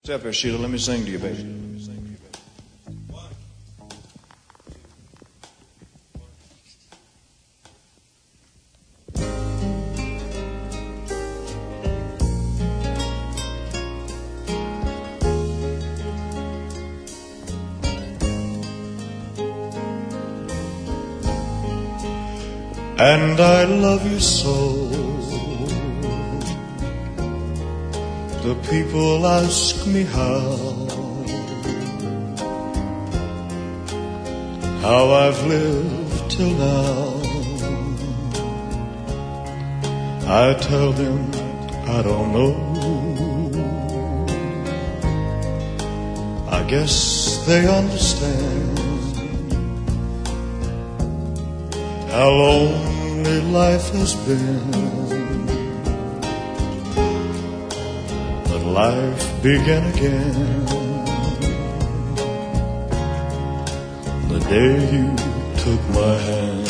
Stay up there, Sheila. Let me sing to you, baby. And I love you so. The people ask me how I've lived till now. I tell them I don't know. I guess they understand how lonely life has been. But life began again the day you took my hand.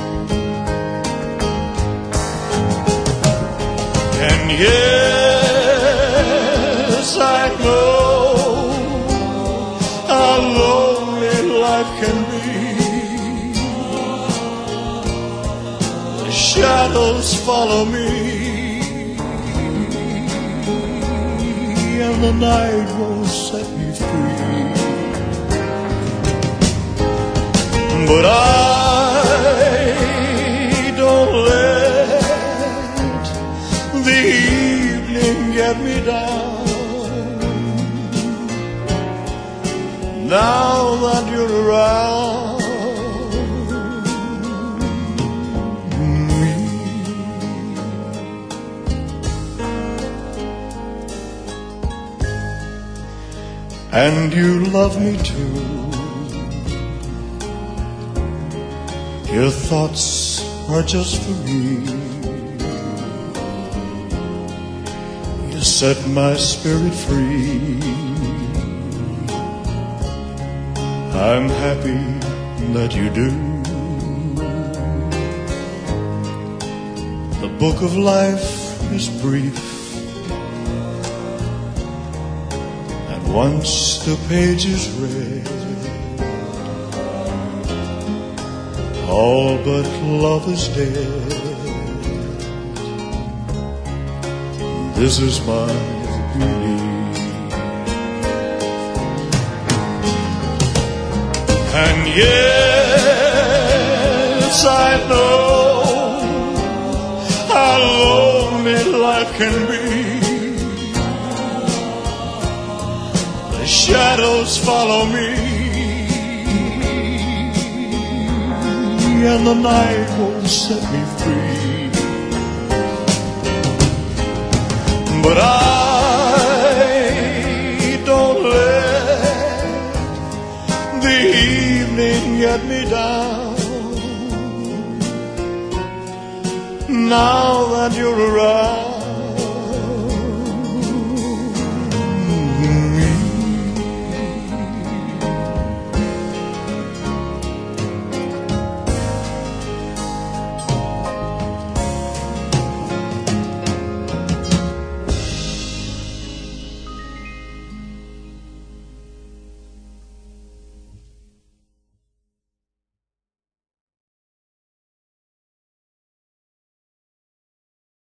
And yes, I know how lonely life can be. The shadows follow me, and the night won't set me free. But I don't let the evening get me down. Now that you're around me, and you love me too. Your thoughts are just for me. You set my spirit free. I'm happy that you do. The book of life is brief, and once the page is read, all but love is dead. This is my belief. And yes, I know how lonely life can be. The shadows follow me, and the night won't set me free. But I don't let the evening get me down. Now